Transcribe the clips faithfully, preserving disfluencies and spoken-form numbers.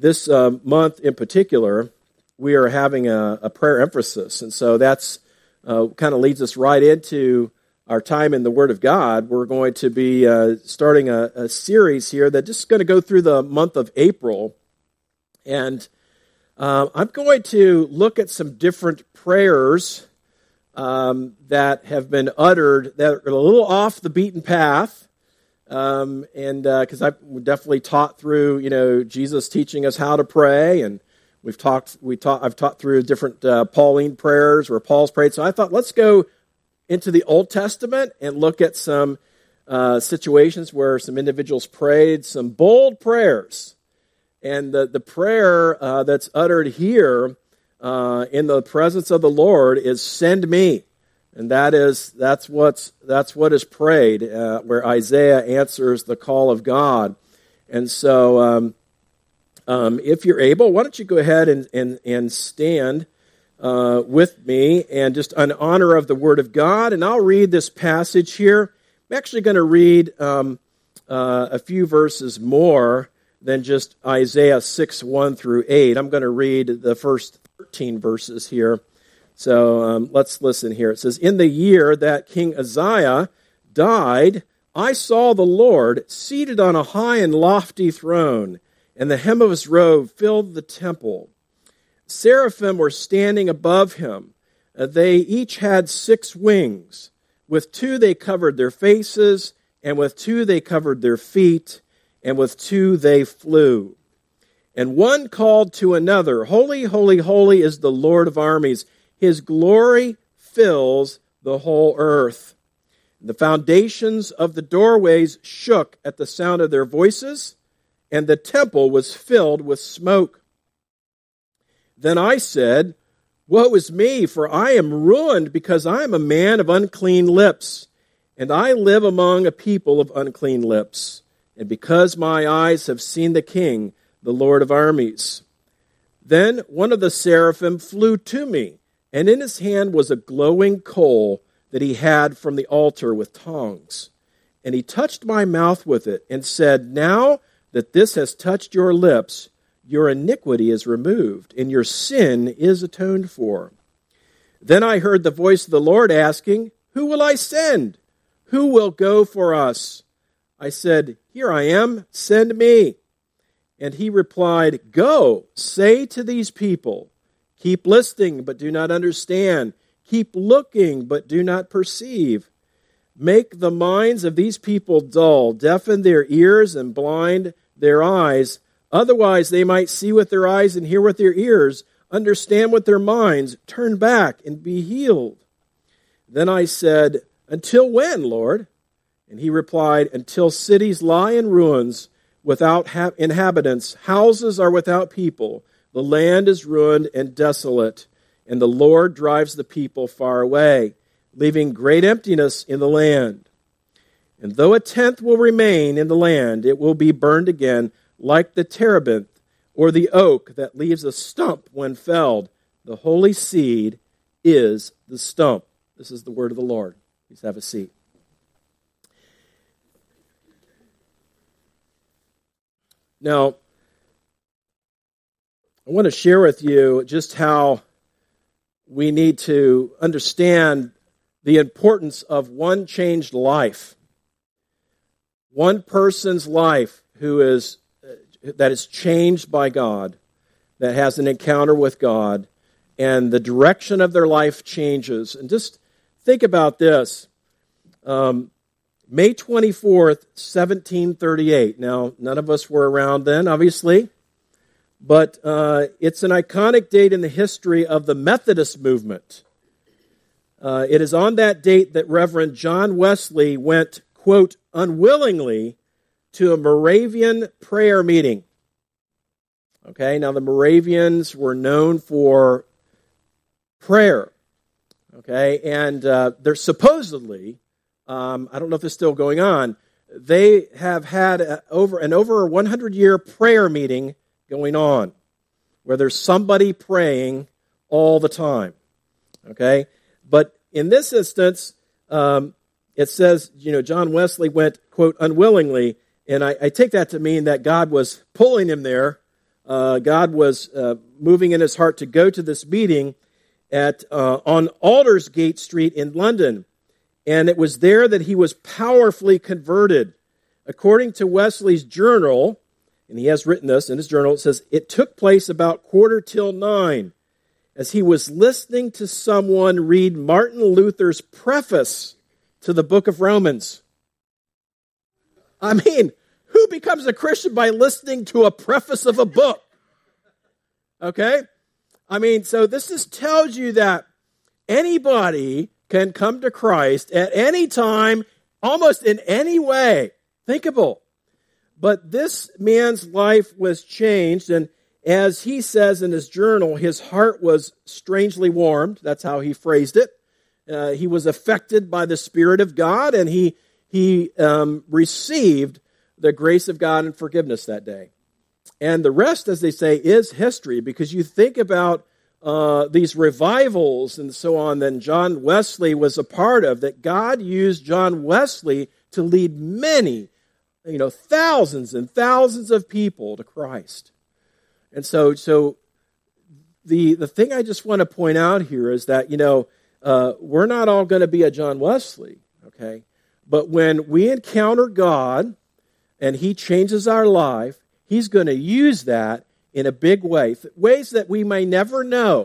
this uh, month in particular, we are having a, a prayer emphasis. And so that's uh, kind of leads us right into our time in the Word of God. We're going to be uh, starting a, a series here that's just going to go through the month of April. And uh, I'm going to look at some different prayers um, that have been uttered that are a little off the beaten path. Um, and because uh, I've definitely taught through, you know, Jesus teaching us how to pray, and we've talked, we taught, I've taught through different uh, Pauline prayers where Paul's prayed. So I thought, let's go into the Old Testament and look at some uh, situations where some individuals prayed some bold prayers. And the, the prayer uh, that's uttered here uh, in the presence of the Lord is "Send me," and that is that's what's that's what is prayed, uh, where Isaiah answers the call of God. And so, um, um, if you're able, why don't you go ahead and and, and stand Uh, with me, and just in honor of the Word of God. And I'll read this passage here. I'm actually going to read um, uh, a few verses more than just Isaiah six, one through eight. I'm going to read the first thirteen verses here. So um, let's listen here. It says, "In the year that King Uzziah died, I saw the Lord seated on a high and lofty throne, and the hem of his robe filled the temple. Seraphim were standing above him. Uh, they each had six wings. With two they covered their faces, and with two they covered their feet, and with two they flew. And one called to another, 'Holy, holy, holy is the Lord of armies. His glory fills the whole earth.' The foundations of the doorways shook at the sound of their voices, and the temple was filled with smoke. Then I said, 'Woe is me, for I am ruined, because I am a man of unclean lips, and I live among a people of unclean lips, and because my eyes have seen the King, the Lord of armies.' Then one of the seraphim flew to me, and in his hand was a glowing coal that he had from the altar with tongs. And he touched my mouth with it, and said, 'Now that this has touched your lips, your iniquity is removed, and your sin is atoned for.' Then I heard the voice of the Lord asking, 'Who will I send? Who will go for us?' I said, 'Here I am, send me.' And he replied, 'Go, say to these people, keep listening, but do not understand. Keep looking, but do not perceive. Make the minds of these people dull, deafen their ears, and blind their eyes. Otherwise, they might see with their eyes and hear with their ears, understand with their minds, turn back and be healed.' Then I said, 'Until when, Lord?' And he replied, 'Until cities lie in ruins without ha- inhabitants, houses are without people, the land is ruined and desolate, and the Lord drives the people far away, leaving great emptiness in the land. And though a tenth will remain in the land, it will be burned again, like the terebinth, or the oak that leaves a stump when felled. The holy seed is the stump.'" This is the word of the Lord. Please have a seat. Now, I want to share with you just how we need to understand the importance of one changed life. One person's life who is that is changed by God, that has an encounter with God, and the direction of their life changes. And just think about this. Um, May twenty-fourth, seventeen thirty-eight. Now, none of us were around then, obviously, but uh, it's an iconic date in the history of the Methodist movement. Uh, it is on that date that Reverend John Wesley went, quote, unwillingly to a Moravian prayer meeting. Okay, now the Moravians were known for prayer. Okay, and uh, they're supposedly, um, I don't know if it's still going on, they have had a, over an over one hundred year prayer meeting going on, where there's somebody praying all the time. Okay, but in this instance, um, it says, you know, John Wesley went, quote, unwillingly, and I, I take that to mean that God was pulling him there uh, God was uh, moving in his heart to go to this meeting at uh, on Aldersgate Street in London. And it was there that he was powerfully converted. According to Wesley's journal, and he has written this in his journal, it says, it took place about quarter till nine as he was listening to someone read Martin Luther's preface to the book of Romans. I mean, who becomes a Christian by listening to a preface of a book? Okay? I mean, so this just tells you that anybody can come to Christ at any time, almost in any way. Thinkable. But this man's life was changed, and as he says in his journal, his heart was strangely warmed. That's how he phrased it. Uh, he was affected by the Spirit of God, and he he um, received the grace of God and forgiveness that day. And the rest, as they say, is history, because you think about uh, these revivals and so on that John Wesley was a part of, that God used John Wesley to lead many, you know, thousands and thousands of people to Christ. And so, so the the thing I just want to point out here is that, you know, uh, we're not all going to be a John Wesley, okay? But when we encounter God and he changes our life, he's going to use that in a big way, ways that we may never know.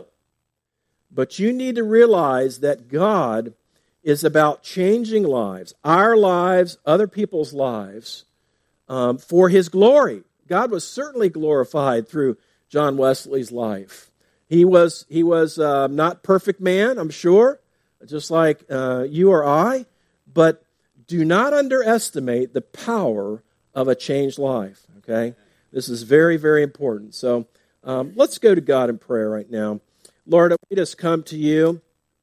But you need to realize that God is about changing lives, our lives, other people's lives, um, for his glory. God was certainly glorified through John Wesley's life. He was he was uh, not perfect man, I'm sure, just like uh, you or I, but do not underestimate the power of a changed life, okay? This is very, very important. So um, let's go to God in prayer right now. Lord, we just come to you,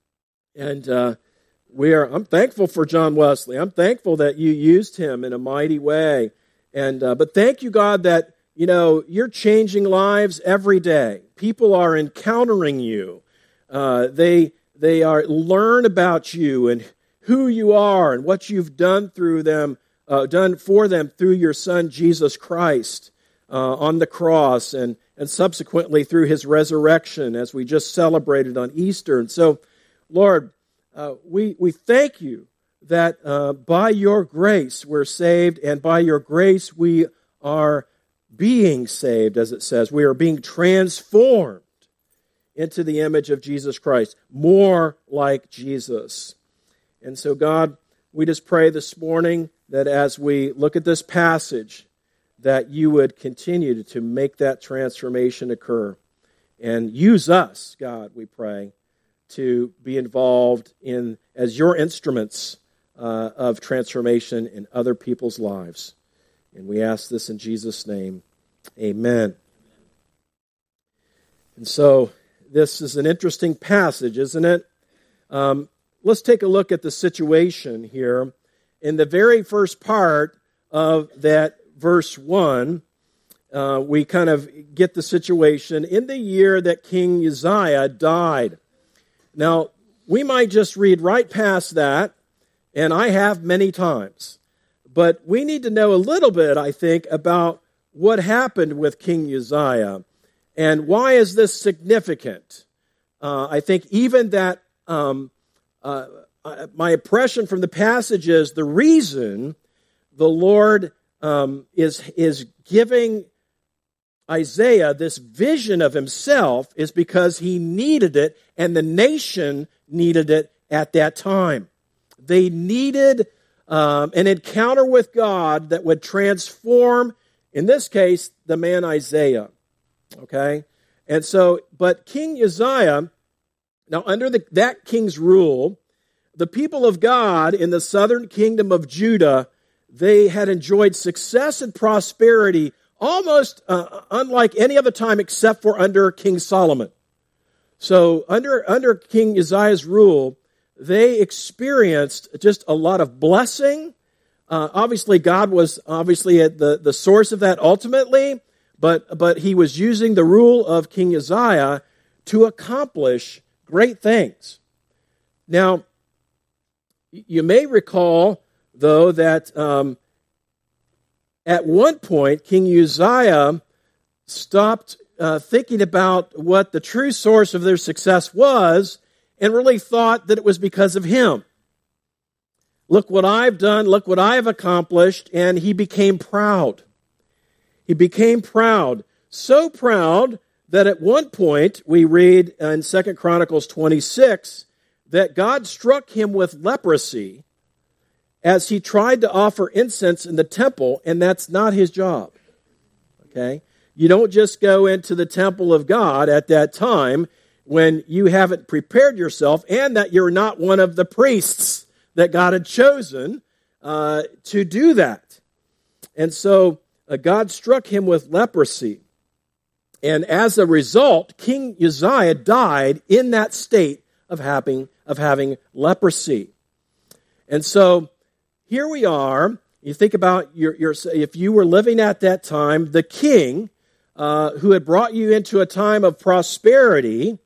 and uh, we are. I'm thankful for John Wesley. I'm thankful that you used him in a mighty way. And uh, but thank you, God, that, you know, you're changing lives every day. People are encountering you. Uh, they they are learn about you and who you are and what you've done through them, uh, done for them through your Son Jesus Christ uh, on the cross, and and subsequently through his resurrection, as we just celebrated on Easter. And so, Lord, uh, we we thank you that uh, by your grace we're saved, and by your grace we are being saved, as it says. We are being transformed into the image of Jesus Christ, more like Jesus. And so, God, we just pray this morning that as we look at this passage, that you would continue to make that transformation occur. And use us, God, we pray, to be involved in as your instruments uh, of transformation in other people's lives. And we ask this in Jesus' name. Amen. And so, this is an interesting passage, isn't it? Um, let's take a look at the situation here. In the very first part of that verse one, uh, we kind of get the situation. In the year that King Uzziah died. Now, we might just read right past that, and I have many times. But we need to know a little bit, I think, about what happened with King Uzziah. And why is this significant? Uh, I think even that, um, uh, my impression from the passage is the reason the Lord um, is, is giving Isaiah this vision of himself is because he needed it, and the nation needed it at that time. They needed um, an encounter with God that would transform, in this case, the man Isaiah. Okay? And so, but King Uzziah, now under the, that king's rule, the people of God in the southern kingdom of Judah, they had enjoyed success and prosperity almost uh, unlike any other time except for under King Solomon. So under, under King Uzziah's rule, they experienced just a lot of blessing. Uh, obviously, God was obviously at the, the source of that ultimately, but, but he was using the rule of King Uzziah to accomplish great things. Now, you may recall, though, that um, at one point, King Uzziah stopped uh, thinking about what the true source of their success was and really thought that it was because of him. Look what I've done, look what I've accomplished, and he became proud. He became proud, so proud that at one point we read in Second Chronicles twenty-six that God struck him with leprosy as he tried to offer incense in the temple, and that's not his job. Okay? You don't just go into the temple of God at that time when you haven't prepared yourself and that you're not one of the priests that God had chosen uh, to do that. And so uh, God struck him with leprosy. And as a result, King Uzziah died in that state of having, of having leprosy. And so here we are. You think about your, your if you were living at that time, the king uh, who had brought you into a time of prosperity,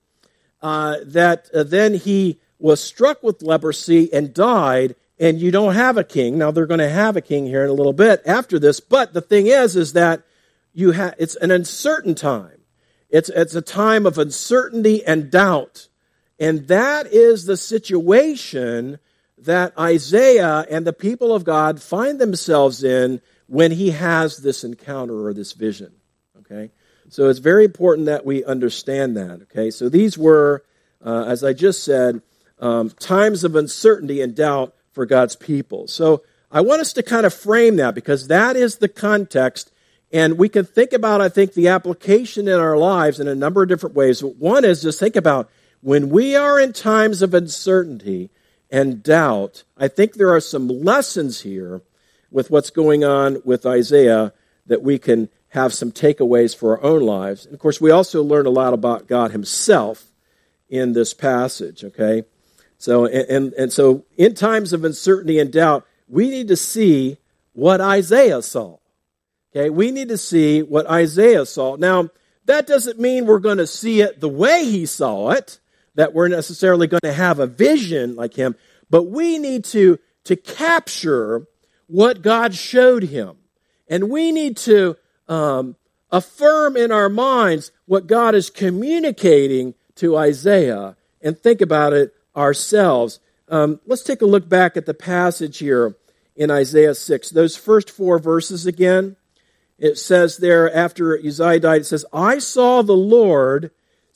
uh, that uh, then he was struck with leprosy and died, and you don't have a king. Now they're going to have a king here in a little bit after this, but the thing is, is that you have it's an uncertain time. It's it's a time of uncertainty and doubt, and that is the situation that Isaiah and the people of God find themselves in when he has this encounter or this vision. Okay, so it's very important that we understand that. Okay, so these were, uh, as I just said, um, times of uncertainty and doubt for God's people. So I want us to kind of frame that because that is the context, and we can think about, I think, the application in our lives in a number of different ways. One is just think about when we are in times of uncertainty and doubt. I think there are some lessons here with what's going on with Isaiah that we can have some takeaways for our own lives. And of course, we also learn a lot about God himself in this passage, okay? So, and, and, and so in times of uncertainty and doubt, we need to see what Isaiah saw, okay? We need to see what Isaiah saw. Now, that doesn't mean we're going to see it the way he saw it, that we're necessarily going to have a vision like him, but we need to, to capture what God showed him. And we need to um, affirm in our minds what God is communicating to Isaiah and think about it ourselves. Um, let's take a look back at the passage here in Isaiah six. Those first four verses again. It says there, after Uzziah died, it says, I saw the Lord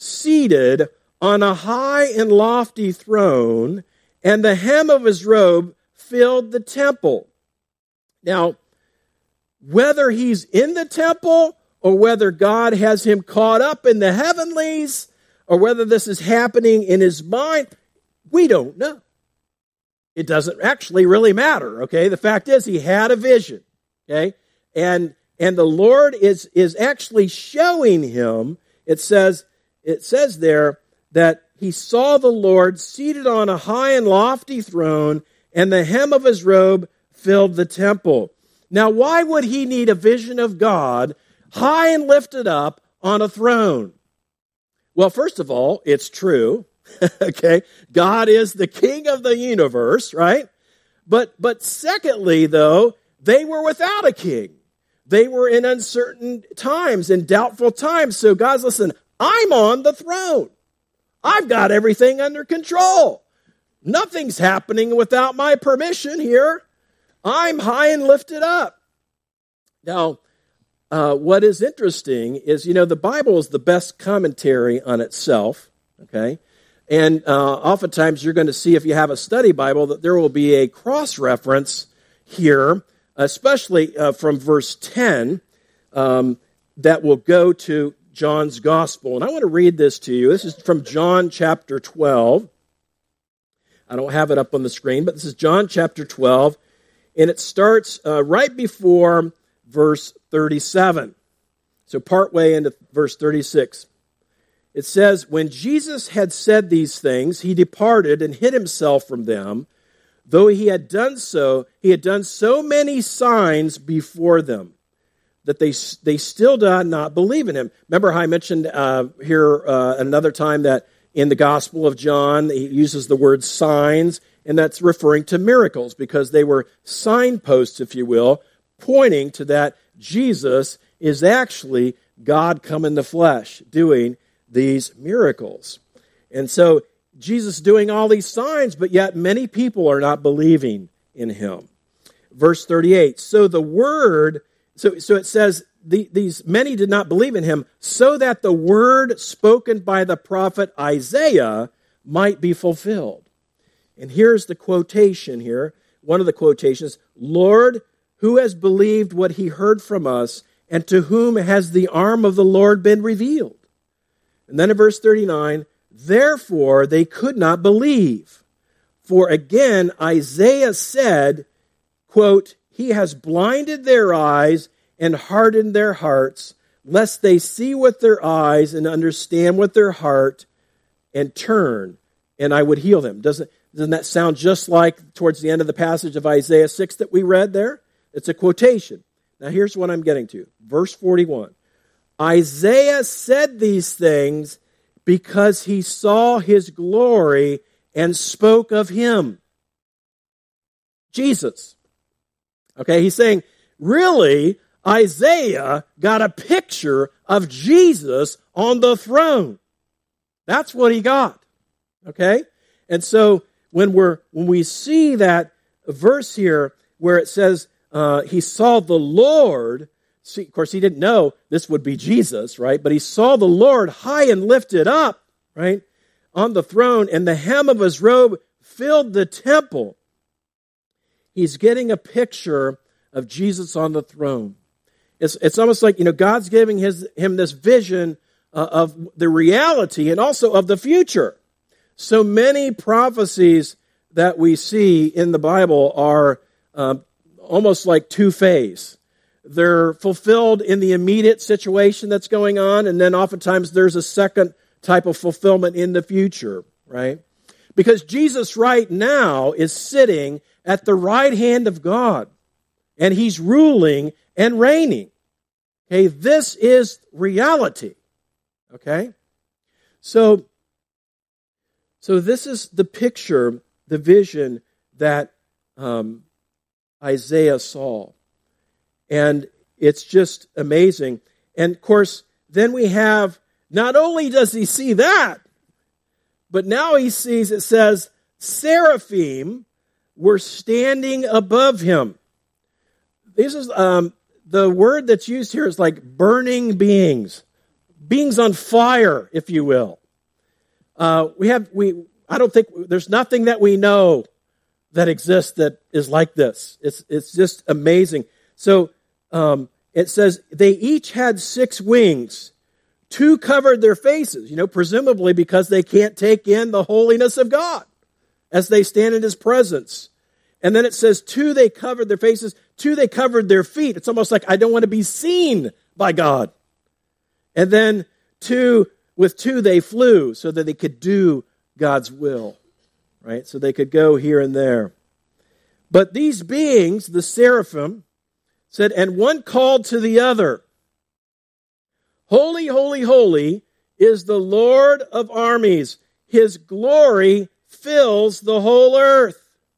seated on a high and lofty throne, and the hem of his robe filled the temple. Now, whether he's in the temple or whether God has him caught up in the heavenlies or whether this is happening in his mind, we don't know. It doesn't actually really matter, okay? The fact is he had a vision, okay? And and the Lord is is actually showing him, it says it says there that he saw the Lord seated on a high and lofty throne, and the hem of his robe filled the temple. Now, why would he need a vision of God high and lifted up on a throne? Well, first of all, it's true. Okay, God is the king of the universe, right? But but secondly, though, they were without a king. They were in uncertain times and doubtful times. So God's, listen, I'm on the throne. I've got everything under control. Nothing's happening without my permission here. I'm high and lifted up. Now, uh, what is interesting is, you know, the Bible is the best commentary on itself, okay? And uh, oftentimes you're going to see, if you have a study Bible, that there will be a cross-reference here, especially uh, from verse ten, um, that will go to John's Gospel. And I want to read this to you. This is from John chapter twelve. I don't have it up on the screen, but this is John chapter twelve, and it starts uh, right before verse thirty-seven. So partway into verse thirty-six. It says, when Jesus had said these things, he departed and hid himself from them. Though he had done so, he had done so many signs before them that they they still did not believe in him. Remember how I mentioned uh, here uh, another time that in the Gospel of John, he uses the word signs, and that's referring to miracles because they were signposts, if you will, pointing to that Jesus is actually God come in the flesh doing these miracles. And so Jesus doing all these signs, but yet many people are not believing in him. Verse thirty-eight, so the word, so, so it says, the, these many did not believe in him, so that the word spoken by the prophet Isaiah might be fulfilled. And here's the quotation here, one of the quotations, Lord, who has believed what he heard from us, and to whom has the arm of the Lord been revealed? And then in verse thirty-nine, therefore they could not believe. For again, Isaiah said, quote, he has blinded their eyes and hardened their hearts, lest they see with their eyes and understand with their heart and turn, and I would heal them. Doesn't, doesn't that sound just like towards the end of the passage of Isaiah six that we read there? It's a quotation. Now here's what I'm getting to. Verse forty-one. Isaiah said these things because he saw his glory and spoke of him. Jesus. Okay, he's saying, really, Isaiah got a picture of Jesus on the throne. That's what he got. Okay? And so when we're when we see that verse here where it says uh, he saw the Lord, see, of course he didn't know this would be Jesus, right? But he saw the Lord high and lifted up, right, on the throne, and the hem of his robe filled the temple. He's getting a picture of Jesus on the throne. It's, it's almost like, you know, God's giving his, him this vision uh, of the reality and also of the future. So many prophecies that we see in the Bible are um, almost like two-phase. They're fulfilled in the immediate situation that's going on, and then oftentimes there's a second type of fulfillment in the future, right? Because Jesus right now is sitting at the right hand of God, and he's ruling and reigning. Okay, this is reality. Okay? So, so this is the picture, the vision that um, Isaiah saw. And it's just amazing. And of course, then we have, not only does he see that, but now he sees, it says, seraphim were standing above him. This is um, the word that's used here is like burning beings, beings on fire, if you will. Uh, we have we. I don't think there's nothing that we know that exists that is like this. It's it's just amazing. So um, it says they each had six wings. Two covered their faces, you know, presumably because they can't take in the holiness of God as they stand in his presence. And then it says two, they covered their faces. Two, they covered their feet. It's almost like I don't want to be seen by God. And then two, with two, they flew so that they could do God's will, right? So they could go here and there. But these beings, the seraphim, said, and one called to the other, holy, holy, holy is the Lord of armies. His glory fills the whole earth.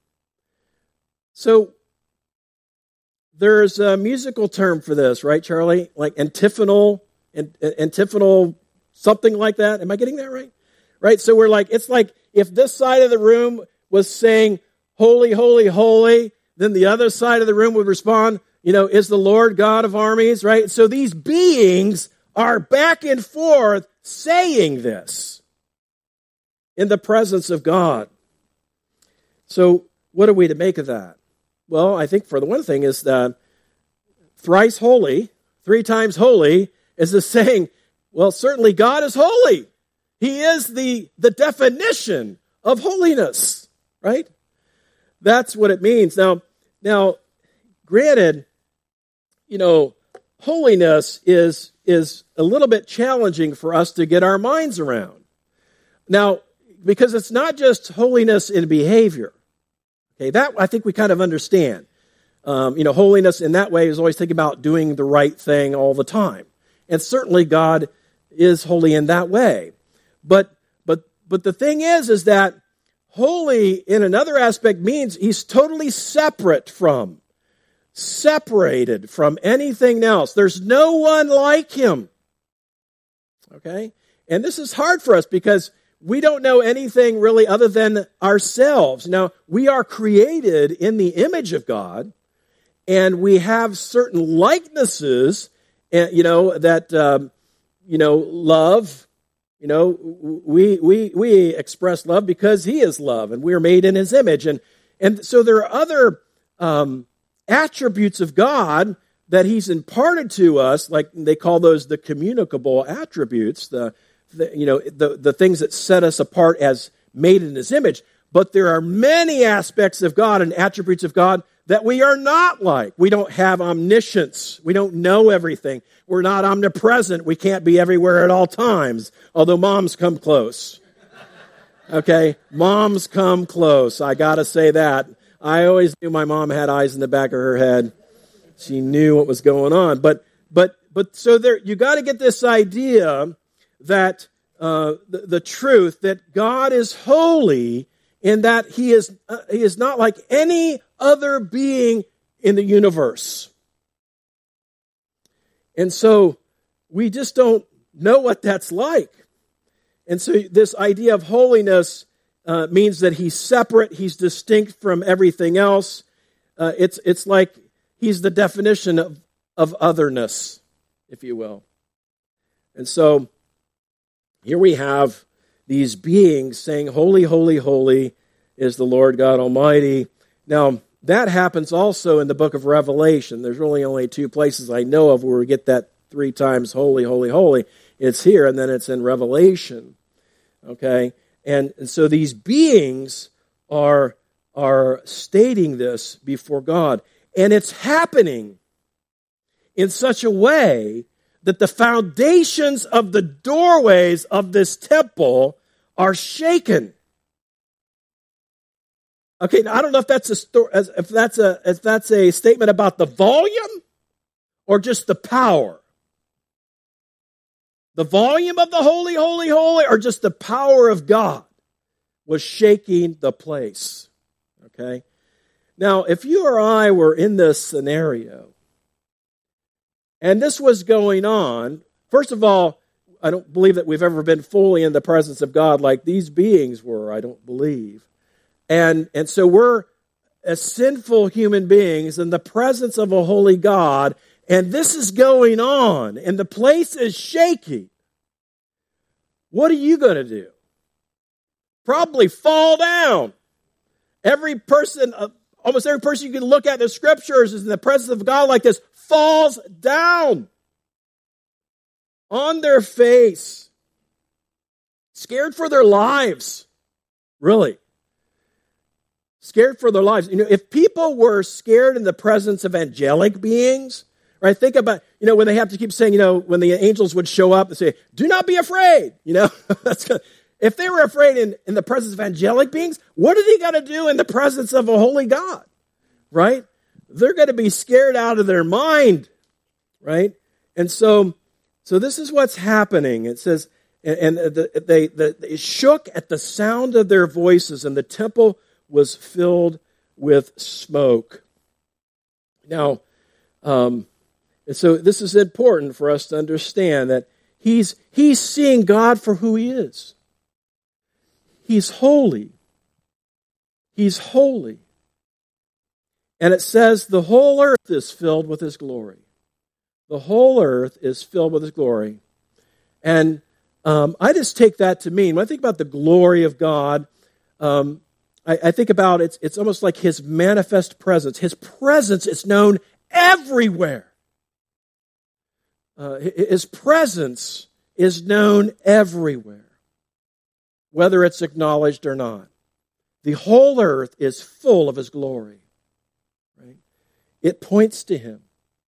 So there's a musical term for this, right, Charlie? Like antiphonal, antiphonal, something like that. Am I getting that right? Right? So we're like, it's like if this side of the room was saying, holy, holy, holy, then the other side of the room would respond, you know, is the Lord God of armies, right? So these beings are back and forth saying this in the presence of God. So what are we to make of that? Well, I think for the one thing is that thrice holy, three times holy, is the saying, well, certainly God is holy. He is the, the definition of holiness, right? That's what it means. Now, now, granted, you know, holiness is, is a little bit challenging for us to get our minds around. Now, because it's not just holiness in behavior. Okay, that I think we kind of understand. Um, you know, holiness in that way is always thinking about doing the right thing all the time. And certainly God is holy in that way. But but but the thing is, is that holy in another aspect means he's totally separate from, separated from anything else. There's no one like him. Okay? And this is hard for us because we don't know anything really other than ourselves. Now, we are created in the image of God, and we have certain likenesses, you know, that, um, you know, love, you know, we, we, we express love because he is love, and we are made in his image. And, and so there are other um, attributes of God that he's imparted to us, like they call those the communicable attributes, the, the you know, the, the things that set us apart as made in his image. But there are many aspects of God and attributes of God that we are not like. We don't have omniscience. We don't know everything. We're not omnipresent. We can't be everywhere at all times, although moms come close. Okay? Moms come close. I got to say that. I always knew my mom had eyes in the back of her head. She knew what was going on. But but but so there you got to get this idea that uh, the, the truth that God is holy in that he is uh, he is not like any other being in the universe. And so we just don't know what that's like. And so this idea of holiness uh, means that he's separate, he's distinct from everything else. Uh, it's it's like he's the definition of, of otherness, if you will. And so here we have these beings saying, holy, holy, holy is the Lord God Almighty. Now, that happens also in the book of Revelation. There's really only two places I know of where we get that three times holy, holy, holy. It's here, and then it's in Revelation. Okay? And, and so these beings are, are stating this before God. And it's happening in such a way that the foundations of the doorways of this temple are shaken. Okay, now I don't know if that's a story, if that's a if that's a statement about the volume or just the power. The volume of the holy, holy, holy, or just the power of God was shaking the place. Okay? Now, if you or I were in this scenario, and this was going on, first of all, I don't believe that we've ever been fully in the presence of God like these beings were, I don't believe. And, and so we're as sinful human beings in the presence of a holy God, and this is going on, and the place is shaking. What are you going to do? Probably fall down. Every person, almost every person you can look at in the scriptures is in the presence of God like this, falls down on their face, scared for their lives, really. Scared for their lives. You know, if people were scared in the presence of angelic beings, right? Think about, you know, when they have to keep saying, you know, when the angels would show up and say, do not be afraid, you know. That's good. If they were afraid in, in the presence of angelic beings, what do they got to do in the presence of a holy God, right? They're going to be scared out of their mind, right? And so, so this is what's happening. It says, and, and the, they, the, they shook at the sound of their voices, and the temple was filled with smoke. Now, um, and so this is important for us to understand that he's he's seeing God for who he is. He's holy. He's holy. And it says the whole earth is filled with his glory. The whole earth is filled with his glory. And um, I just take that to mean, when I think about the glory of God, um, I, I think about it's, it's almost like his manifest presence. His presence is known everywhere. Uh, his presence is known everywhere, whether it's acknowledged or not. The whole earth is full of his glory. Right? It points to him.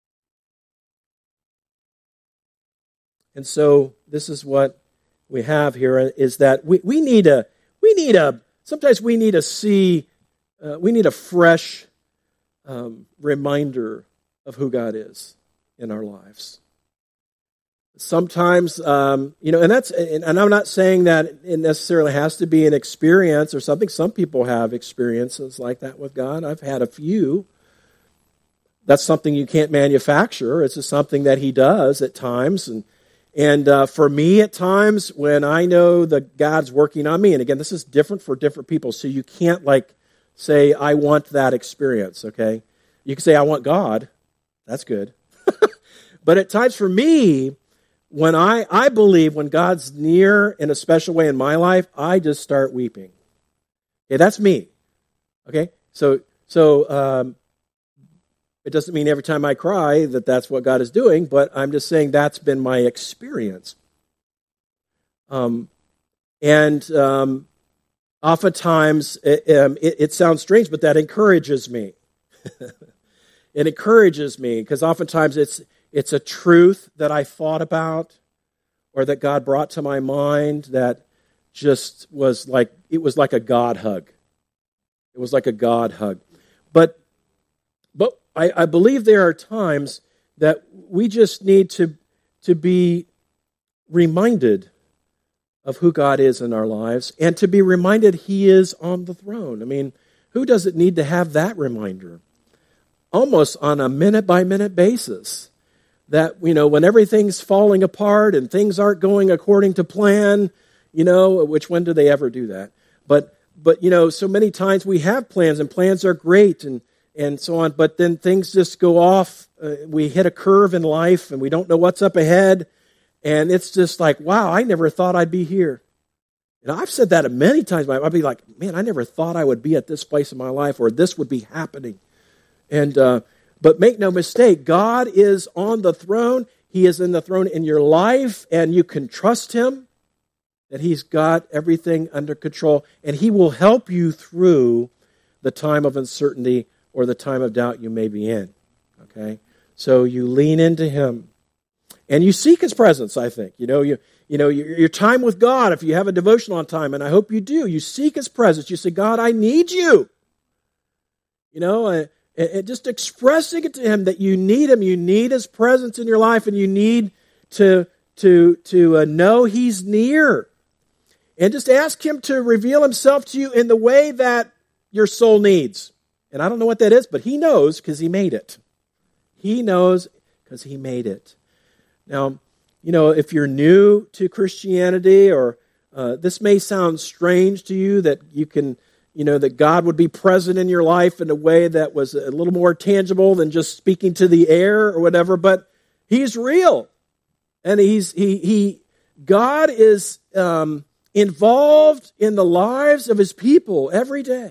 And so this is what we have here, is that we, we need a, we need a, sometimes we need to see, uh, we need a fresh um, reminder of who God is in our lives. Sometimes, um, you know, and that's, and I'm not saying that it necessarily has to be an experience or something. Some people have experiences like that with God. I've had a few. That's something you can't manufacture. It's just something that he does at times. And, And uh, for me, at times, when I know that God's working on me, and again, this is different for different people, so you can't like say, I want that experience, okay? You can say, I want God. That's good. But at times for me, when I, I believe when God's near in a special way in my life, I just start weeping. Okay, that's me. Okay? So, so um, it doesn't mean every time I cry that that's what God is doing, but I'm just saying that's been my experience. Um, and um, oftentimes, it, um, it, it sounds strange, but that encourages me. It encourages me because oftentimes it's it's a truth that I thought about or that God brought to my mind that just was like, it was like a God hug. It was like a God hug. But but I, I believe there are times that we just need to, to be reminded of who God is in our lives and to be reminded He is on the throne. I mean, who doesn't need to have that reminder? Almost on a minute-by-minute basis. That, you know, when everything's falling apart and things aren't going according to plan, you know, which when do they ever do that? But, but you know, so many times we have plans and plans are great and, and so on, but then things just go off. Uh, we hit a curve in life and we don't know what's up ahead. And it's just like, wow, I never thought I'd be here. And I've said that many times. I'd be like, man, I never thought I would be at this place in my life or this would be happening. And uh, but make no mistake, God is on the throne. He is in the throne in your life, and you can trust Him that He's got everything under control, and He will help you through the time of uncertainty or the time of doubt you may be in. Okay, so you lean into Him, and you seek His presence. I think you know you you know your, your time with God. If you have a devotional on time, and I hope you do, you seek His presence. You say, God, I need you. You know. Uh, And just expressing it to Him that you need Him, you need His presence in your life, and you need to, to, to uh, know He's near. And just ask Him to reveal Himself to you in the way that your soul needs. And I don't know what that is, but He knows because He made it. He knows because He made it. Now, you know, if you're new to Christianity, or uh, this may sound strange to you that you can... You know, that God would be present in your life in a way that was a little more tangible than just speaking to the air or whatever, but He's real. And He's He He God is um, involved in the lives of His people every day.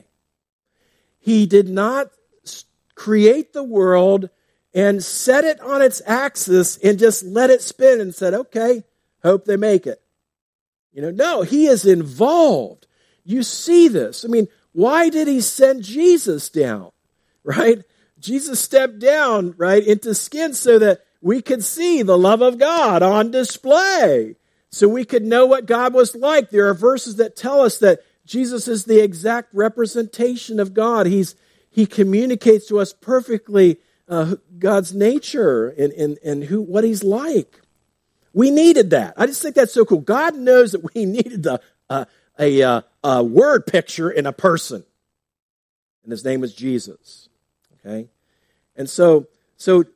He did not create the world and set it on its axis and just let it spin and said, okay, hope they make it. You know, no, He is involved. You see this. I mean, why did He send Jesus down, right? Jesus stepped down, right, into skin so that we could see the love of God on display, so we could know what God was like. There are verses that tell us that Jesus is the exact representation of God. He's He communicates to us perfectly uh, God's nature and, and, and who what He's like. We needed that. I just think that's so cool. God knows that we needed the uh, a, uh, a word picture in a person. And His name was Jesus. Okay? And so, so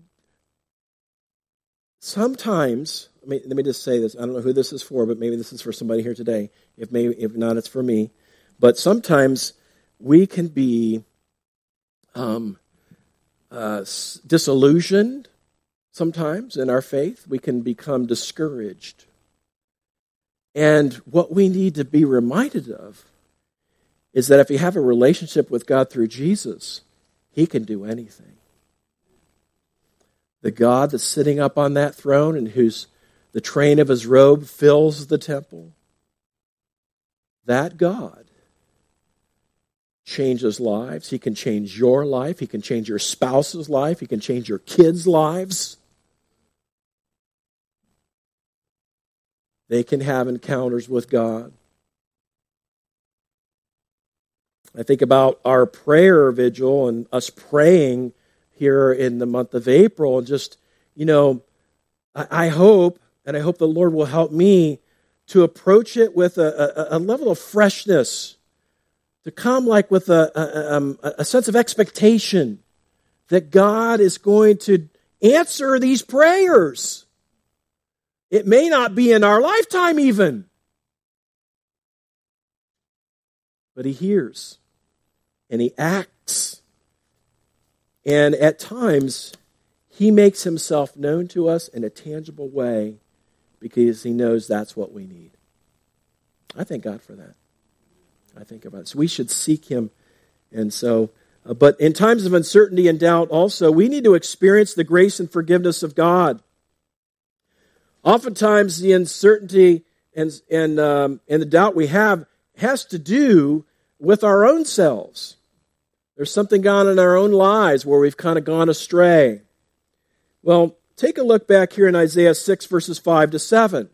sometimes, let me, let me just say this. I don't know who this is for, but maybe this is for somebody here today. If maybe, if not, it's for me. But sometimes we can be um, uh, disillusioned sometimes in our faith. We can become discouraged. And what we need to be reminded of is that if you have a relationship with God through Jesus, He can do anything. The God that's sitting up on that throne and whose the train of His robe fills the temple, that God changes lives. He can change your life. He can change your spouse's life. He can change your kids' lives. They can have encounters with God. I think about our prayer vigil and us praying here in the month of April. And just, you know, I, I hope, and I hope the Lord will help me to approach it with a, a, a level of freshness, to come like with a, a, um, a sense of expectation that God is going to answer these prayers. It may not be in our lifetime even. But he hears and he acts. And at times, he makes himself known to us in a tangible way because he knows that's what we need. I thank God for that. I think about it. So we should seek him. And so, uh, but in times of uncertainty and doubt also, we need to experience the grace and forgiveness of God. Oftentimes, the uncertainty and, and, um, and the doubt we have has to do with our own selves. There's something gone in our own lives where we've kind of gone astray. Well, take a look back here in Isaiah six, verses five to seven.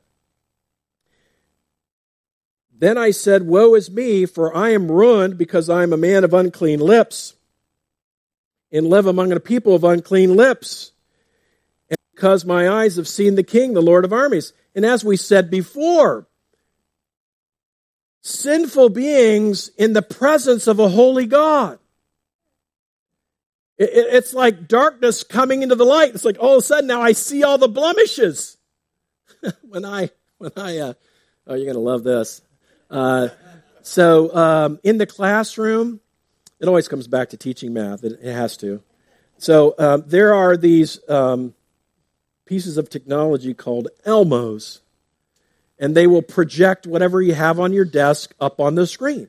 Then I said, woe is me, for I am ruined because I am a man of unclean lips and live among a people of unclean lips. And because my eyes have seen the King, the Lord of armies. And as we said before, sinful beings in the presence of a holy God. It's like darkness coming into the light. It's like all of a sudden now I see all the blemishes. when I, when I, uh, oh, you're going to love this. Uh, so um, in the classroom, it always comes back to teaching math. It, it has to. So um, there are these um, pieces of technology called Elmos, and they will project whatever you have on your desk up on the screen.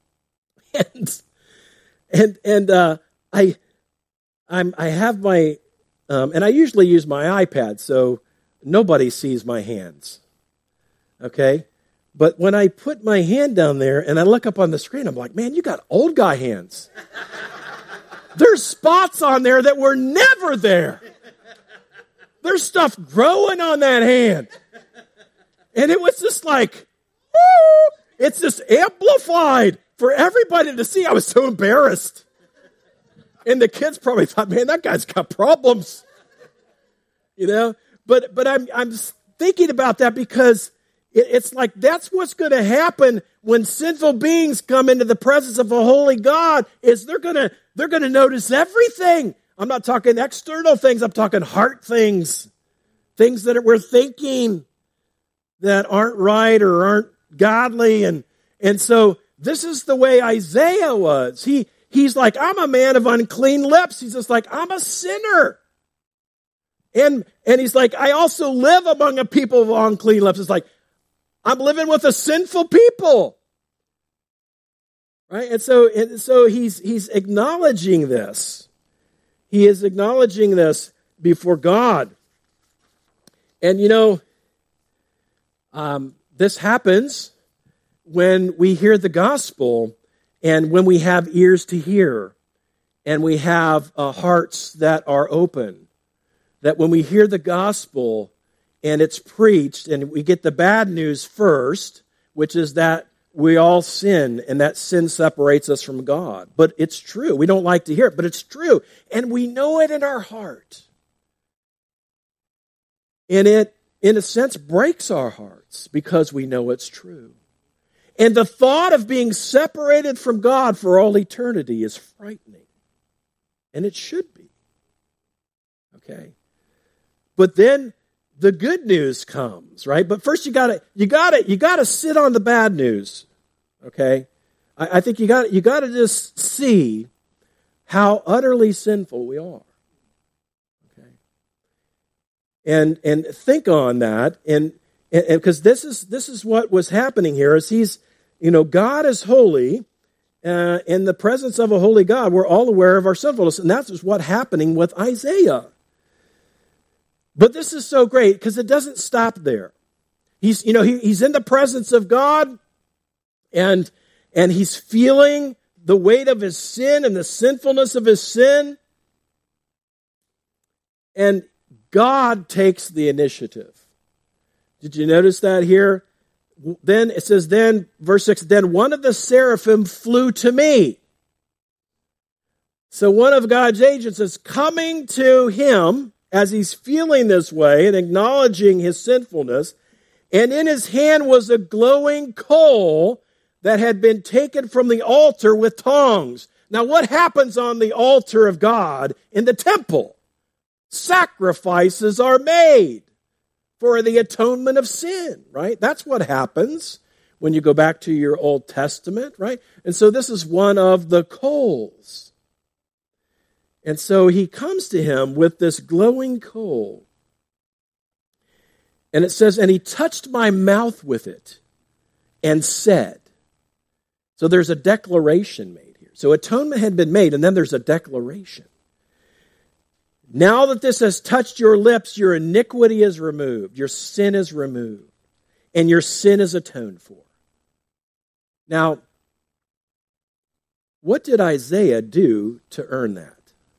And and and uh, I. I'm, I have my, um, and I usually use my iPad, so nobody sees my hands, okay? But when I put my hand down there and I look up on the screen, I'm like, man, you got old guy hands. There's spots on there that were never there. There's stuff growing on that hand. And it was just like, woo! It's just amplified for everybody to see. I was so embarrassed. And the kids probably thought, man, that guy's got problems. You know? But but I'm I'm thinking about that because it, it's like that's what's going to happen when sinful beings come into the presence of a holy God, is they're going to they're going to notice everything. I'm not talking external things, I'm talking heart things. Things that we're thinking that aren't right or aren't godly. And and so this is the way Isaiah was. He He's like, I'm a man of unclean lips. He's just like, I'm a sinner. And, and he's like, I also live among a people of unclean lips. It's like, I'm living with a sinful people. Right? And so, and so he's, he's acknowledging this. He is acknowledging this before God. And you know, um, this happens when we hear the gospel. And when we have ears to hear, and we have uh, hearts that are open, that when we hear the gospel and it's preached, and we get the bad news first, which is that we all sin, and that sin separates us from God. But it's true. We don't like to hear it, but it's true. And we know it in our heart. And it, in a sense, breaks our hearts because we know it's true. And the thought of being separated from God for all eternity is frightening. And it should be. Okay? But then the good news comes, right? But first you gotta, you gotta, you gotta sit on the bad news. Okay? I, I think you gotta, you gotta just see how utterly sinful we are. Okay? And, and think on that, and, and, because this is, this is what was happening here, is he's, you know, God is holy. Uh, in the presence of a holy God, we're all aware of our sinfulness. And that's what's happening with Isaiah. But this is so great because it doesn't stop there. He's, you know, he, he's in the presence of God, and, and he's feeling the weight of his sin and the sinfulness of his sin. And God takes the initiative. Did you notice that here? Then it says, then, verse six, then one of the seraphim flew to me. So one of God's agents is coming to him as he's feeling this way and acknowledging his sinfulness. And in his hand was a glowing coal that had been taken from the altar with tongs. Now what happens on the altar of God in the temple? Sacrifices are made. for the atonement of sin, right? That's what happens when you go back to your Old Testament, right? And so this is one of the coals. And so he comes to him with this glowing coal. And it says, and he touched my mouth with it and said. So there's a declaration made here. So atonement had been made, and then there's a declaration. Now that this has touched your lips, your iniquity is removed, your sin is removed, and your sin is atoned for. Now, what did Isaiah do to earn that?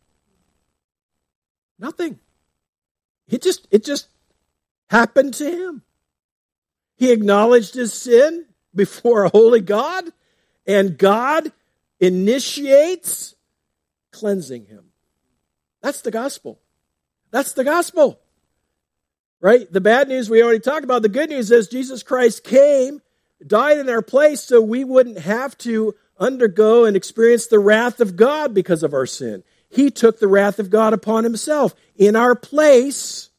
Nothing. It just, it just happened to him. He acknowledged his sin before a holy God, and God initiates cleansing him. That's the gospel. That's the gospel. Right? The bad news we already talked about. The good news is Jesus Christ came, died in our place so we wouldn't have to undergo and experience the wrath of God because of our sin. He took the wrath of God upon himself in our place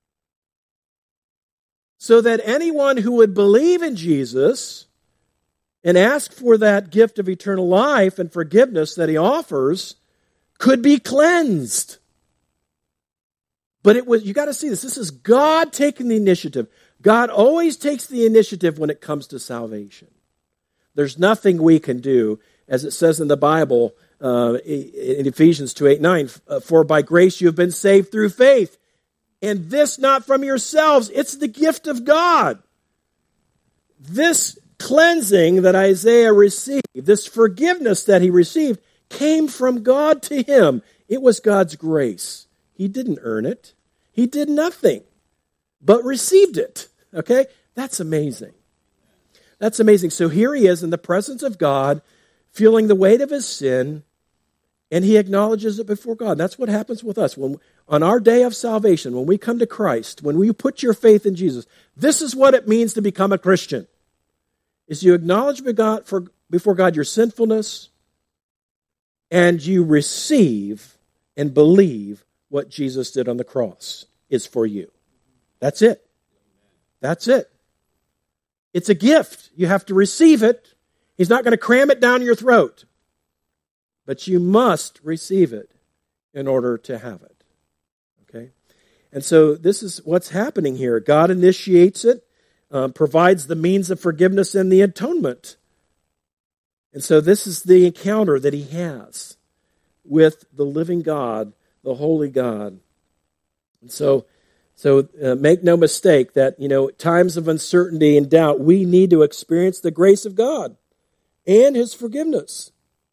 so that anyone who would believe in Jesus and ask for that gift of eternal life and forgiveness that he offers could be cleansed. But it was, you got to see this. This is God taking the initiative. God always takes the initiative when it comes to salvation. There's nothing we can do, as it says in the Bible, uh, in Ephesians two, eight, nine, for by grace you have been saved through faith. And this not from yourselves. It's the gift of God. This cleansing that Isaiah received, this forgiveness that he received, came from God to him. It was God's grace. He didn't earn it. He did nothing, but received it. Okay? That's amazing. That's amazing. So here he is in the presence of God, feeling the weight of his sin, and he acknowledges it before God. That's what happens with us. When on our day of salvation, when we come to Christ, when we put your faith in Jesus, this is what it means to become a Christian. Is you acknowledge before God your sinfulness, and you receive and believe what Jesus did on the cross is for you. That's it. That's it. It's a gift. You have to receive it. He's not going to cram it down your throat. But you must receive it in order to have it. Okay? And so this is what's happening here. God initiates it, uh, provides the means of forgiveness and the atonement. And so this is the encounter that he has with the living God, the holy God. And so, so uh, make no mistake that, you know, times of uncertainty and doubt, we need to experience the grace of God and his forgiveness.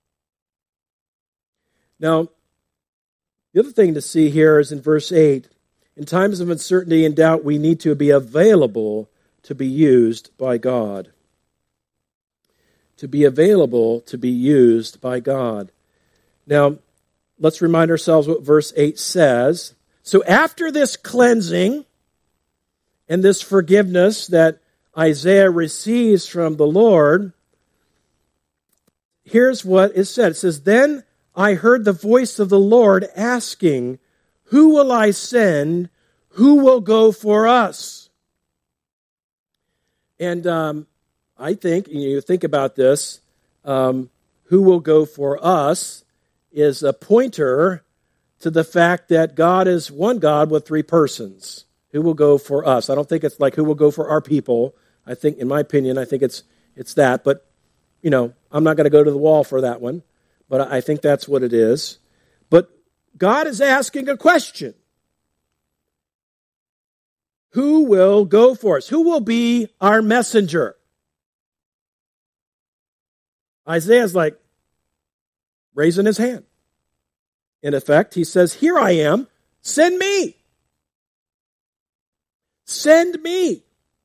Now, the other thing to see here is in verse eight, in times of uncertainty and doubt, we need to be available to be used by God. To be available to be used by God. Now, let's remind ourselves what verse eight says. So after this cleansing and this forgiveness that Isaiah receives from the Lord, here's what is said. It says, then I heard the voice of the Lord asking, who will I send? Who will go for us? And um, I think, you think about this, um, who will go for us is a pointer to the fact that God is one God with three persons. Who will go for us? I don't think it's like who will go for our people. I think, in my opinion, I think it's it's that. But, you know, I'm not going to go to the wall for that one. But I think that's what it is. But God is asking a question. Who will go for us? Who will be our messenger? Isaiah's like raising his hand. In effect, he says, here I am, send me. Send me.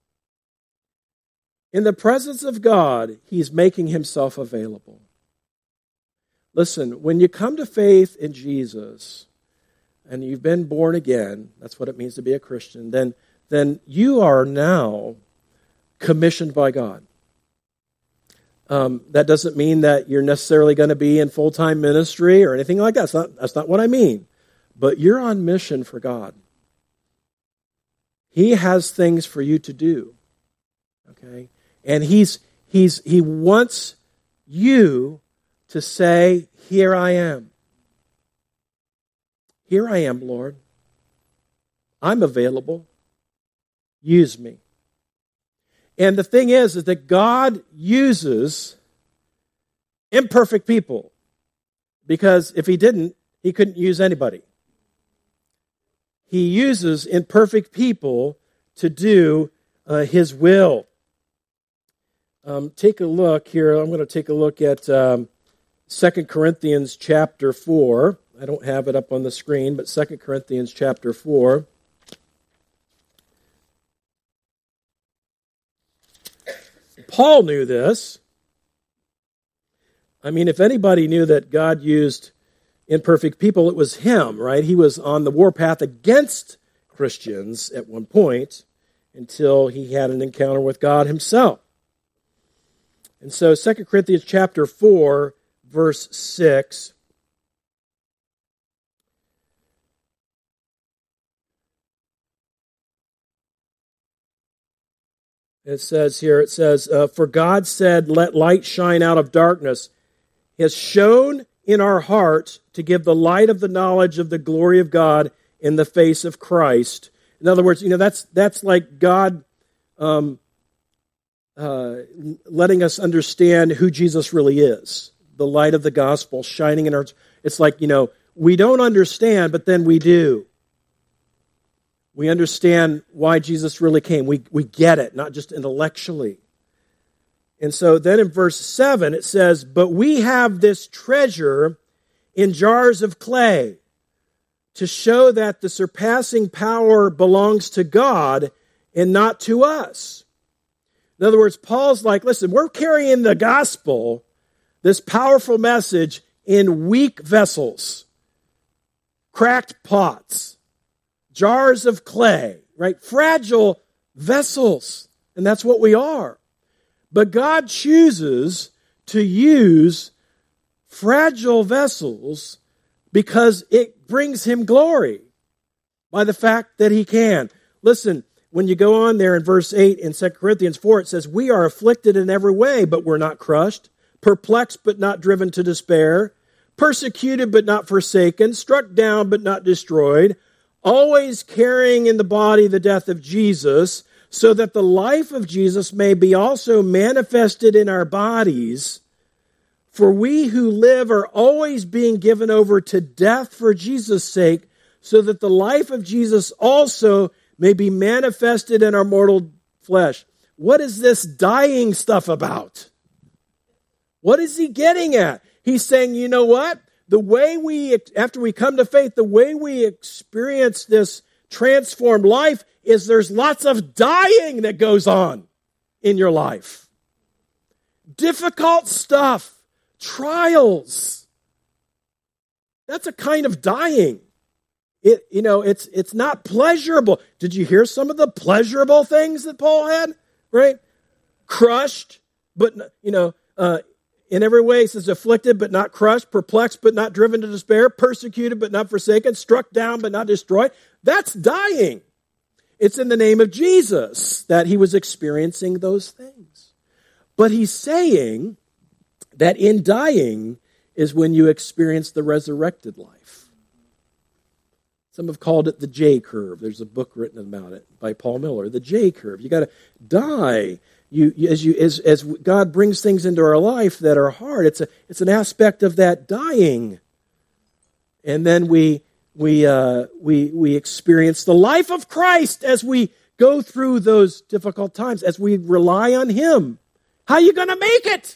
In the presence of God, he's making himself available. Listen, when you come to faith in Jesus and you've been born again, that's what it means to be a Christian, then, then you are now commissioned by God. Um, that doesn't mean that you're necessarily going to be in full-time ministry or anything like that. That's not, that's not what I mean. But you're on mission for God. He has things for you to do. Okay? And he's he's he wants you to say, here I am. Here I am, Lord. I'm available. Use me. And the thing is, is that God uses imperfect people. Because if he didn't, he couldn't use anybody. He uses imperfect people to do uh, his will. Um, take a look here. I'm going to take a look at um, Second Corinthians chapter four. I don't have it up on the screen, but Second Corinthians chapter four. Paul knew this. I mean, if anybody knew that God used imperfect people, it was him, right? He was on the warpath against Christians at one point until he had an encounter with God himself. And so Second Corinthians chapter four, verse six. It says here, it says, uh, for God said, let light shine out of darkness. He has shone in our hearts to give the light of the knowledge of the glory of God in the face of Christ. In other words, you know, that's that's like God um, uh, letting us understand who Jesus really is. The light of the gospel shining in our... It's like, you know, we don't understand, but then we do. We understand why Jesus really came. We, we get it, not just intellectually. And so then in verse seven it says, but we have this treasure in jars of clay to show that the surpassing power belongs to God and not to us. In other words, Paul's like, listen, we're carrying the gospel, this powerful message, in weak vessels, cracked pots, jars of clay, right? Fragile vessels. And that's what we are. But God chooses to use fragile vessels because it brings him glory by the fact that he can. Listen, when you go on there in verse eight in Second Corinthians four, it says, we are afflicted in every way, but we're not crushed, perplexed, but not driven to despair, persecuted, but not forsaken, struck down, but not destroyed, always carrying in the body the death of Jesus, so that the life of Jesus may be also manifested in our bodies. For we who live are always being given over to death for Jesus' sake, so that the life of Jesus also may be manifested in our mortal flesh. What is this dying stuff about? What is he getting at? He's saying, you know what? The way we, after we come to faith, the way we experience this transformed life is there's lots of dying that goes on in your life. Difficult stuff, trials. That's a kind of dying. It, you know, it's it's not pleasurable. Did you hear some of the pleasurable things that Paul had? Right? Crushed, but, you know, uh, in every way, he says, afflicted but not crushed, perplexed but not driven to despair, persecuted but not forsaken, struck down but not destroyed. That's dying. It's in the name of Jesus that he was experiencing those things. But he's saying that in dying is when you experience the resurrected life. Some have called it the J curve. There's a book written about it by Paul Miller, the J curve. You got to die. You, you, as you, as, as God brings things into our life that are hard, it's a, it's an aspect of that dying, and then we, we, uh, we, we experience the life of Christ as we go through those difficult times, as we rely on Him. How are you going to make it?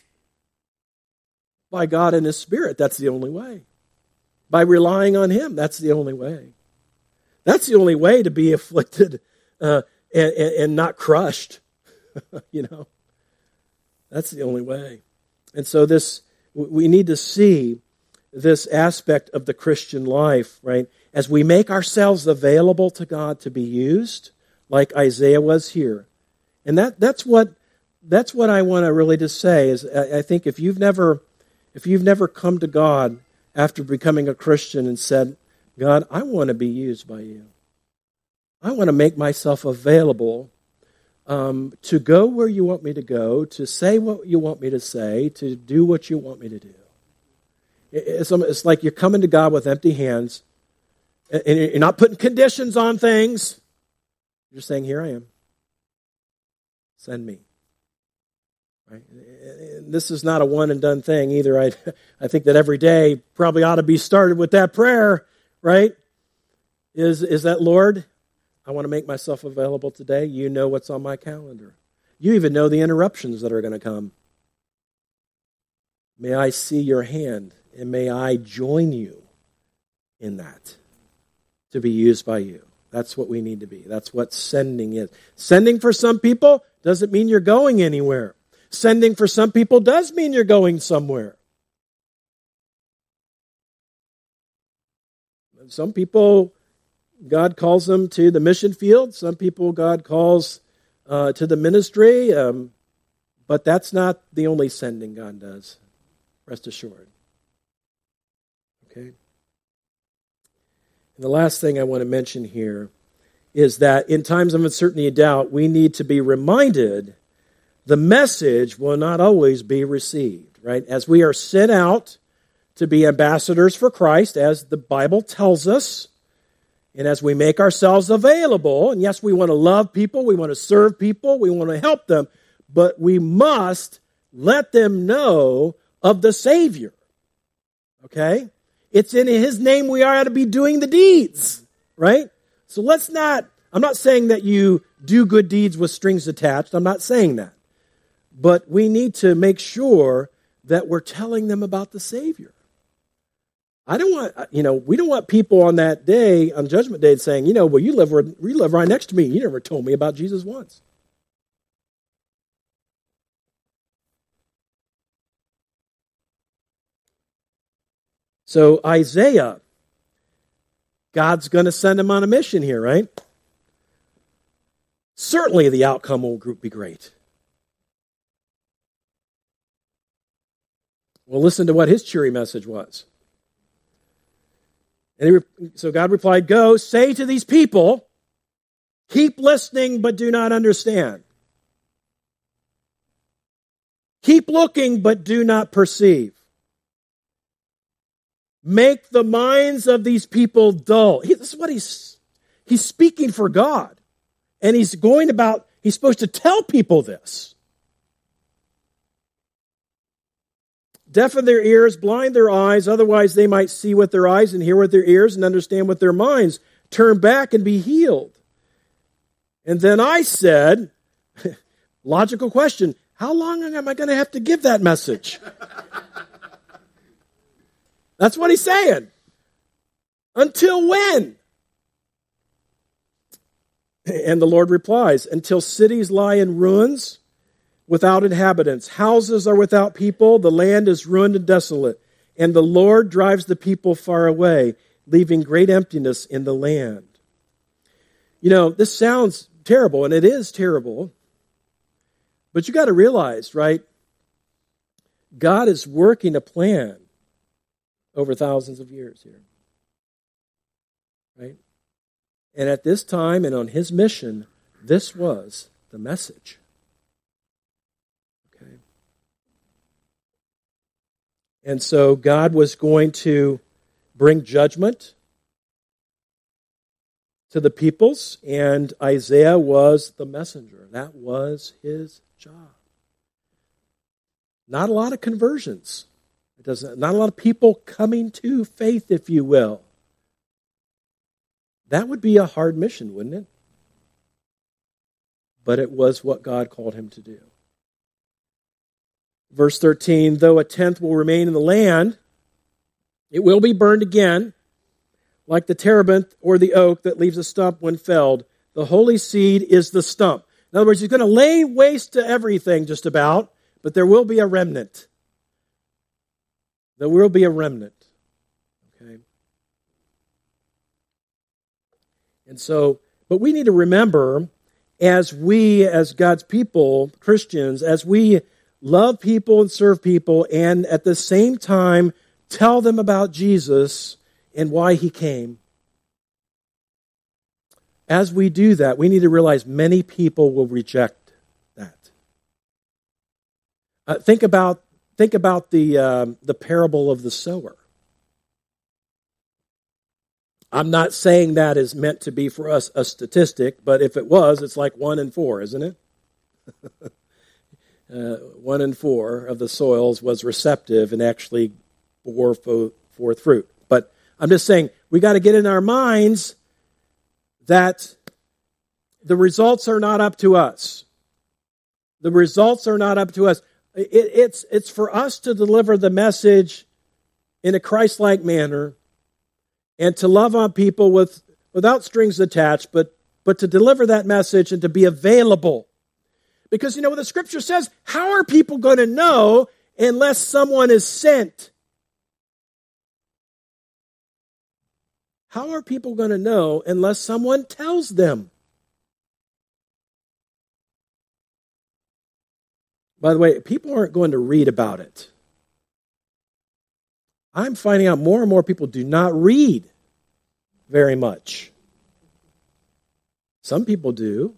By God and His Spirit. That's the only way. By relying on Him. That's the only way. That's the only way to be afflicted uh, and, and, and not crushed. You know, that's the only way. And so this, we need to see this aspect of the Christian life, right? As we make ourselves available to God to be used, like Isaiah was here. And that that's what that's what I want to really just say is I, I think if you've never if you've never come to God after becoming a Christian and said, God, I want to be used by you. I want to make myself available um, to go where you want me to go, to say what you want me to say, to do what you want me to do. It's, it's like you're coming to God with empty hands, and you're not putting conditions on things. You're saying, here I am. Send me. Right? This is not a one and done thing either. I, I think that every day probably ought to be started with that prayer, right? Is, is that, Lord, I want to make myself available today. You know what's on my calendar. You even know the interruptions that are going to come. May I see your hand, and may I join you in that to be used by you. That's what we need to be. That's what sending is. Sending for some people doesn't mean you're going anywhere. Sending for some people does mean you're going somewhere. Some people, God calls them to the mission field. Some people, God calls uh, to the ministry. Um, but that's not the only sending God does. Rest assured. Okay? And the last thing I want to mention here is that in times of uncertainty and doubt, we need to be reminded the message will not always be received, right? As we are sent out to be ambassadors for Christ, as the Bible tells us, and as we make ourselves available, and yes, we want to love people, we want to serve people, we want to help them, but we must let them know of the Savior, okay? It's in His name we are to be doing the deeds, right? So let's not, I'm not saying that you do good deeds with strings attached. I'm not saying that. But we need to make sure that we're telling them about the Savior. I don't want, you know, we don't want people on that day, on Judgment Day, saying, you know, well, you live, you live right next to me. You never told me about Jesus once. So Isaiah, God's going to send him on a mission here, right? Certainly the outcome will be great. Well, listen to what his cheery message was. And he, so God replied, go, say to these people, keep listening but do not understand. Keep looking but do not perceive. Make the minds of these people dull. He, this is what he's, he's speaking for God. And he's going about, he's supposed to tell people this. Deafen their ears, blind their eyes, otherwise they might see with their eyes and hear with their ears and understand with their minds. Turn back and be healed. And then I said, logical question, how long am I going to have to give that message? That's what he's saying. Until when? And the Lord replies, until cities lie in ruins without inhabitants. Houses are without people. The land is ruined and desolate. And the Lord drives the people far away, leaving great emptiness in the land. You know, this sounds terrible, and it is terrible. But you got to realize, right? God is working a plan over thousands of years here. Right? And at this time and on his mission, this was the message. Okay. And so God was going to bring judgment to the peoples, and Isaiah was the messenger. That was his job. Not a lot of conversions. It doesn't, not a lot of people coming to faith, if you will. That would be a hard mission, wouldn't it? But it was what God called him to do. Verse thirteen, though a tenth will remain in the land, it will be burned again, like the terebinth or the oak that leaves a stump when felled. The holy seed is the stump. In other words, he's going to lay waste to everything just about, but there will be a remnant. There will be a remnant. Okay? And so, but we need to remember, as we, as God's people, Christians, as we love people and serve people, and at the same time tell them about Jesus and why he came, as we do that, we need to realize many people will reject that. Uh, think about think about the um, the parable of the sower. I'm not saying that is meant to be for us a statistic, but if it was, it's like one in four, isn't it? uh, one in four of the soils was receptive and actually bore forth fruit. But I'm just saying, we got to get in our minds that the results are not up to us. The results are not up to us. It, it's, it's for us to deliver the message in a Christ-like manner and to love on people with without strings attached, but, but to deliver that message and to be available. Because, you know, what the Scripture says, how are people going to know unless someone is sent? How are people going to know unless someone tells them? By the way, people aren't going to read about it. I'm finding out more and more people do not read very much. Some people do.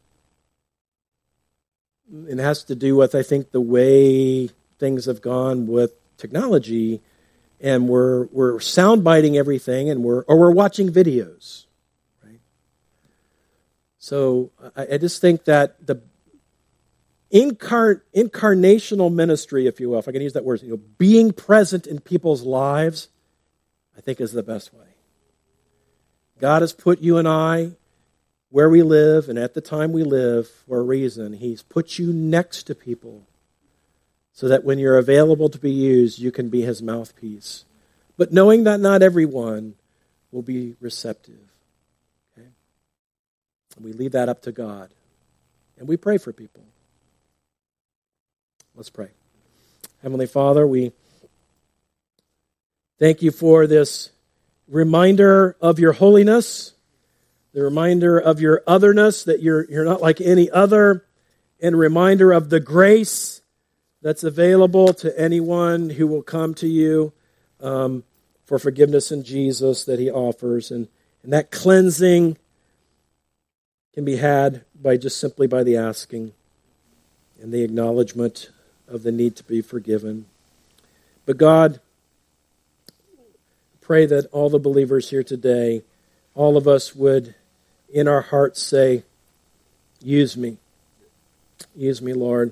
It has to do with, I think, the way things have gone with technology, and we're we're soundbiting everything, and we're or we're watching videos, right? So I, I just think that the incar- incarnational ministry, if you will, if I can use that word, you know, being present in people's lives, I think is the best way. God has put you and I where we live and at the time we live for a reason. He's put you next to people so that when you're available to be used, you can be his mouthpiece. But knowing that not everyone will be receptive. Okay? And we leave that up to God. And we pray for people. Let's pray. Heavenly Father, we thank you for this reminder of your holiness, the reminder of your otherness, that you're, you're not like any other, and a reminder of the grace that's available to anyone who will come to you um, for forgiveness in Jesus that he offers. And, and that cleansing can be had by just simply by the asking and the acknowledgement of the need to be forgiven. But God, pray that all the believers here today, all of us would in our hearts say, use me. Use me, Lord.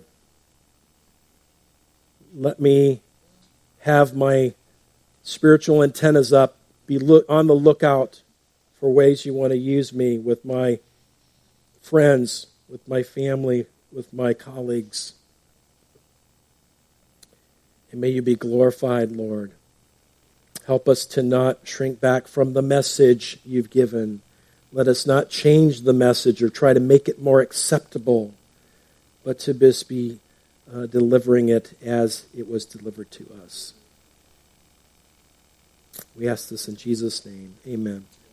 Let me have my spiritual antennas up, be look, on the lookout for ways you want to use me with my friends, with my family, with my colleagues. And may you be glorified, Lord. Help us to not shrink back from the message you've given. Let us not change the message or try to make it more acceptable, but to just be uh, delivering it as it was delivered to us. We ask this in Jesus' name. Amen.